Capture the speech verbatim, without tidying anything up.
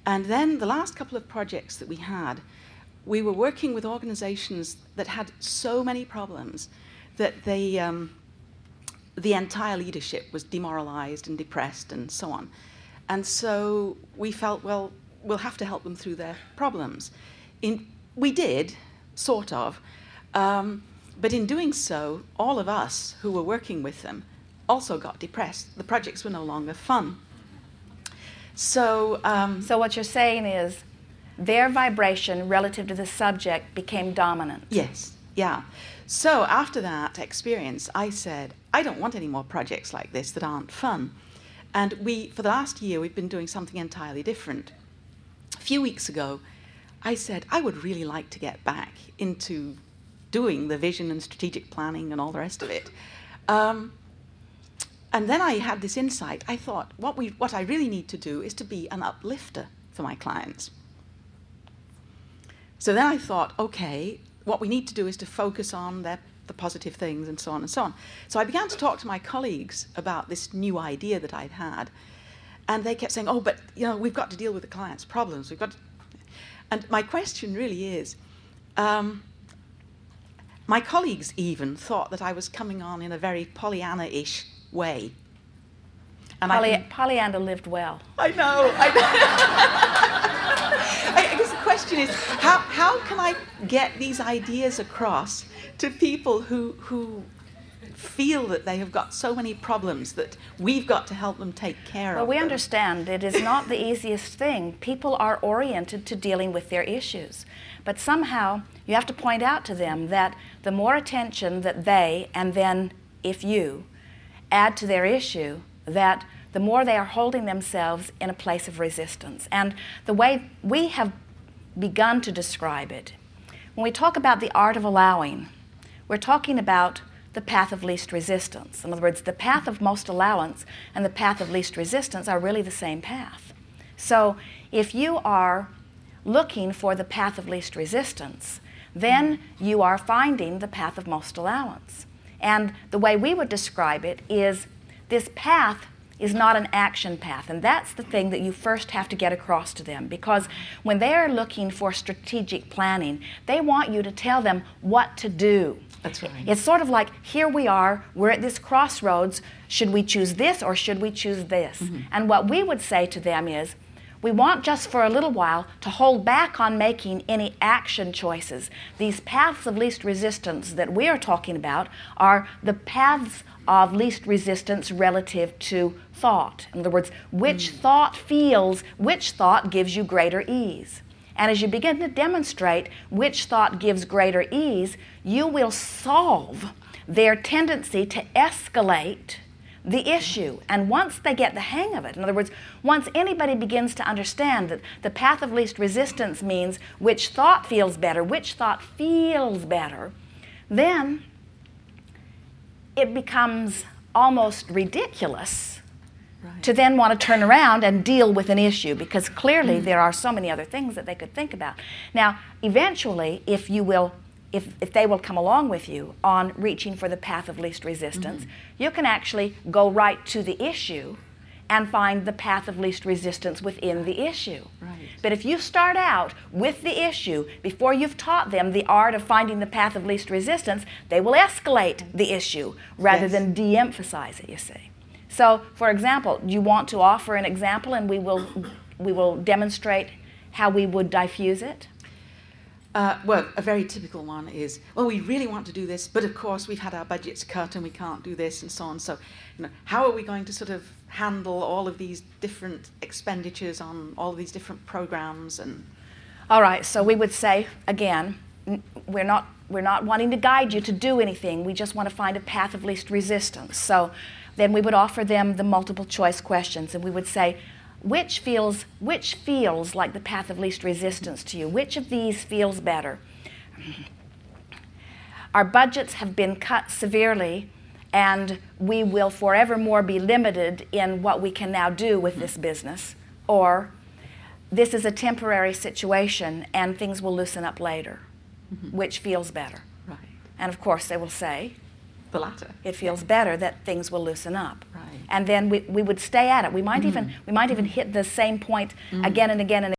And then the last couple of projects that we had, we were working with organizations that had so many problems that they, um, the entire leadership was demoralized and depressed and so on. And so we felt, well, we'll have to help them through their problems. In, we did, sort of, um, but in doing so, all of us who were working with them also got depressed. The projects were no longer fun. So, um, so what you're saying is their vibration relative to the subject became dominant. Yes, yeah. So after that experience, I said, I don't want any more projects like this that aren't fun. And we, for the last year, we've been doing something entirely different. A few weeks ago, I said, I would really like to get back into doing the vision and strategic planning and all the rest of it. Um, and then I had this insight. I thought, what, we, what I really need to do is to be an uplifter for my clients. So then I thought, okay, what we need to do is to focus on their, the positive things and so on and so on. So I began to talk to my colleagues about this new idea that I'd had. And they kept saying, oh, but you know, we've got to deal with the client's problems. We've got to... And my question really is, um, my colleagues even thought that I was coming on in a very Pollyanna-ish way. And Poly- I can... Pollyanna lived well. I know. I know. I guess the question is, how, how can I get these ideas across to people who, who feel that they have got so many problems that we've got to help them take care well, of we them? understand it is not the easiest thing. People are oriented to dealing with their issues. But somehow you have to point out to them that the more attention that they, and then if you, add to their issue, that the more they are holding themselves in a place of resistance. And the way we have begun to describe it, when we talk about the art of allowing, we're talking about the path of least resistance. In other words, the path of most allowance and the path of least resistance are really the same path. So if you are looking for the path of least resistance, then you are finding the path of most allowance. And the way we would describe it is this path is not an action path, and that's the thing that you first have to get across to them, because when they're looking for strategic planning, they want you to tell them what to do. That's right. It's sort of like, here we are, we're at this crossroads, should we choose this or should we choose this? Mm-hmm. And what we would say to them is, we want just for a little while to hold back on making any action choices. These paths of least resistance that we are talking about are the paths of least resistance relative to thought. In other words, which mm. thought feels, which thought gives you greater ease. And as you begin to demonstrate which thought gives greater ease, you will solve their tendency to escalate the issue. And once they get the hang of it, in other words, once anybody begins to understand that the path of least resistance means which thought feels better, which thought feels better, then it becomes almost ridiculous right. to then want to turn around and deal with an issue, because clearly mm. there are so many other things that they could think about. Now, eventually, if you will If, if they will come along with you on reaching for the path of least resistance, mm-hmm. you can actually go right to the issue and find the path of least resistance within the issue. Right. But if you start out with the issue before you've taught them the art of finding the path of least resistance, they will escalate the issue rather yes. than de-emphasize it, you see. So, for example, do you want to offer an example and we will, we will demonstrate how we would diffuse it? Uh, well, a very typical one is, well, we really want to do this, but of course we've had our budgets cut and we can't do this and so on. So, you know, how are we going to sort of handle all of these different expenditures on all of these different programs? And all right, so we would say, again, we're not, we're not wanting to guide you to do anything. We just want to find a path of least resistance. So then we would offer them the multiple choice questions, and we would say, Which feels, which feels like the path of least resistance to you? Which of these feels better? Our budgets have been cut severely, and we will forevermore be limited in what we can now do with this business. Or, this is a temporary situation, and things will loosen up later. Mm-hmm. Which feels better? Right. And of course, they will say, the latter. It feels better that things will loosen up. Right. And then we, we would stay at it. We might mm. even we might even hit the same point mm. again and again and again.